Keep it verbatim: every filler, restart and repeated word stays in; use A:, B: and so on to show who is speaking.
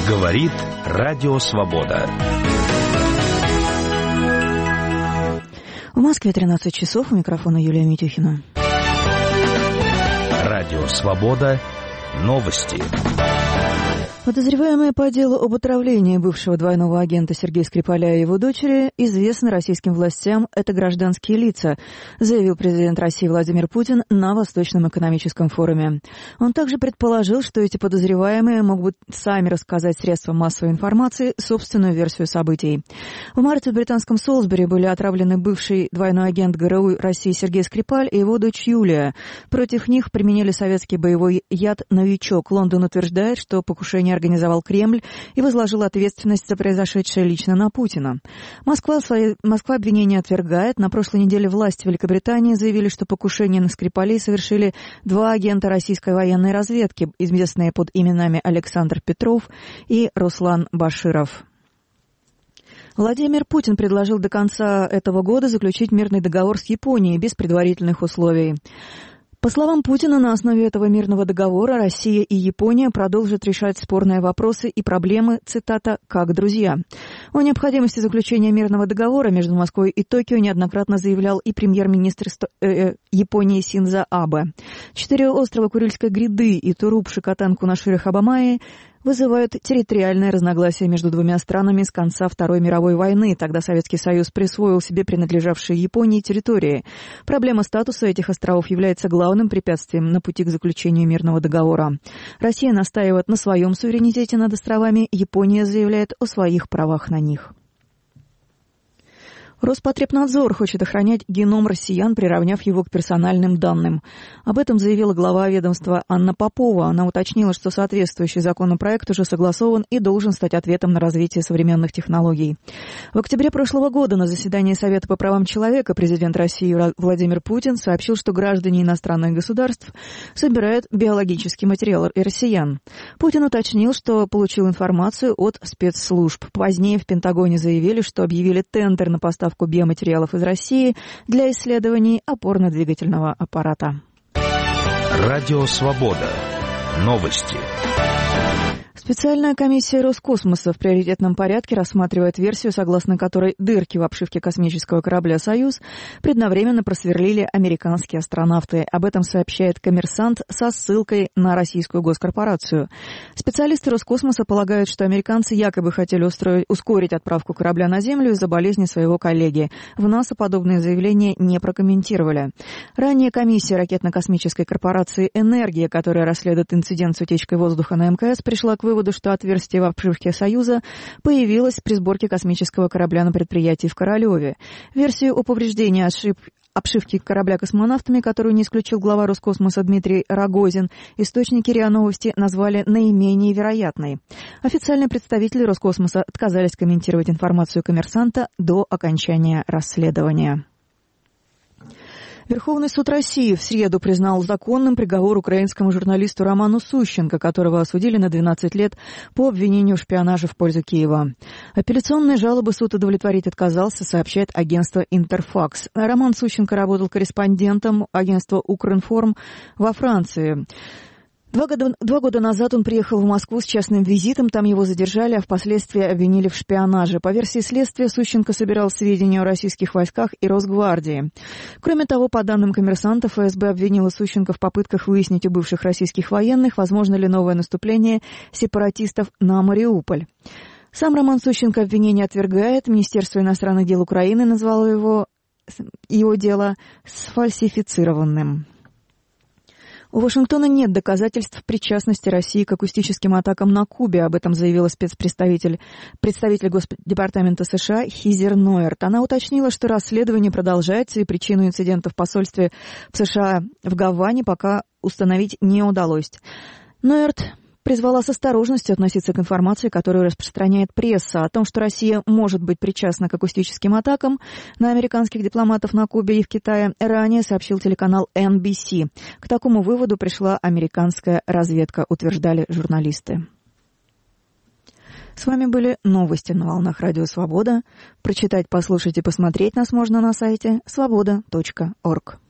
A: Говорит Радио Свобода.
B: В Москве тринадцать часов. У микрофона Юлия Митюхина.
A: Радио Свобода. Новости.
B: Подозреваемые по делу об отравлении бывшего двойного агента Сергея Скрипаля и его дочери известны российским властям, это гражданские лица, заявил президент России Владимир Путин на Восточном экономическом форуме. Он также предположил, что эти подозреваемые могут сами рассказать средствам массовой информации собственную версию событий. В марте в британском Солсбери были отравлены бывший двойной агент ГРУ России Сергей Скрипаль и его дочь Юлия. Против них применили советский боевой яд «Новичок». Лондон утверждает, что покушение организовал Кремль и возложил ответственность за произошедшее лично на Путина. Москва, свои, Москва обвинения отвергает. На прошлой неделе власти Великобритании заявили, что покушение на Скрипалей совершили два агента российской военной разведки, известные под именами Александр Петров и Руслан Баширов. Владимир Путин предложил до конца этого года заключить мирный договор с Японией без предварительных условий. По словам Путина, на основе этого мирного договора Россия и Япония продолжат решать спорные вопросы и проблемы, цитата, «как друзья». О необходимости заключения мирного договора между Москвой и Токио неоднократно заявлял и премьер-министр э, Японии Синдзо Абе. Четыре острова Курильской гряды и Туруп, Шикотан, Кунашир и Хабамаи вызывают территориальное разногласие между двумя странами с конца Второй мировой войны. Тогда Советский Союз присвоил себе принадлежавшие Японии территории. Проблема статуса этих островов является главным препятствием на пути к заключению мирного договора. Россия настаивает на своем суверенитете над островами, Япония заявляет о своих правах на них. Роспотребнадзор хочет охранять геном россиян, приравняв его к персональным данным. Об этом заявила глава ведомства Анна Попова. Она уточнила, что соответствующий законопроект уже согласован и должен стать ответом на развитие современных технологий. В октябре прошлого года на заседании Совета по правам человека президент России Владимир Путин сообщил, что граждане иностранных государств собирают биологический материал россиян. Путин уточнил, что получил информацию от спецслужб. Позднее в Пентагоне заявили, что объявили тендер на поставку биоматериалов из России для исследований опорно-двигательного аппарата.
A: Радио Свобода. Новости.
B: Специальная комиссия Роскосмоса в приоритетном порядке рассматривает версию, согласно которой дырки в обшивке космического корабля «Союз» предновременно просверлили американские астронавты. Об этом сообщает «Коммерсант» со ссылкой на российскую госкорпорацию. Специалисты Роскосмоса полагают, что американцы якобы хотели устроить, ускорить отправку корабля на Землю из-за болезни своего коллеги. В НАСА подобные заявления не прокомментировали. Ранее комиссия ракетно-космической корпорации «Энергия», которая расследует инцидент с утечкой воздуха на МКС, пришла к выводу, что отверстие в обшивке «Союза» появилось при сборке космического корабля на предприятии в Королеве. Версию о повреждении ошиб... обшивки корабля космонавтами, которую не исключил глава Роскосмоса Дмитрий Рогозин, источники РИА Новости назвали наименее вероятной. Официальные представители Роскосмоса отказались комментировать информацию «Коммерсанта» до окончания расследования. Верховный суд России в среду признал законным приговор украинскому журналисту Роману Сущенко, которого осудили на двенадцать лет по обвинению в шпионаже в пользу Киева. Апелляционные жалобы суд удовлетворить отказался, сообщает агентство «Интерфакс». Роман Сущенко работал корреспондентом агентства «Укринформ» во Франции. Два года, два года назад он приехал в Москву с частным визитом, там его задержали, а впоследствии обвинили в шпионаже. По версии следствия, Сущенко собирал сведения о российских войсках и Росгвардии. Кроме того, по данным «Коммерсанта», ФСБ обвинила Сущенко в попытках выяснить у бывших российских военных, возможно ли новое наступление сепаратистов на Мариуполь. Сам Роман Сущенко обвинение отвергает. Министерство иностранных дел Украины назвало его, его дело сфальсифицированным. У Вашингтона нет доказательств причастности России к акустическим атакам на Кубе. Об этом заявила спецпредставитель представитель Госдепартамента США Хизер Нойерт. Она уточнила, что расследование продолжается, и причину инцидента в посольстве в США в Гаване пока установить не удалось. Нойерт призвала с осторожностью относиться к информации, которую распространяет пресса. О том, что Россия может быть причастна к акустическим атакам на американских дипломатов на Кубе и в Китае, ранее сообщил телеканал эн би си. К такому выводу пришла американская разведка, утверждали журналисты. С вами были новости на волнах Радио Свобода. Прочитать, послушать и посмотреть нас можно на сайте свобода точка орг.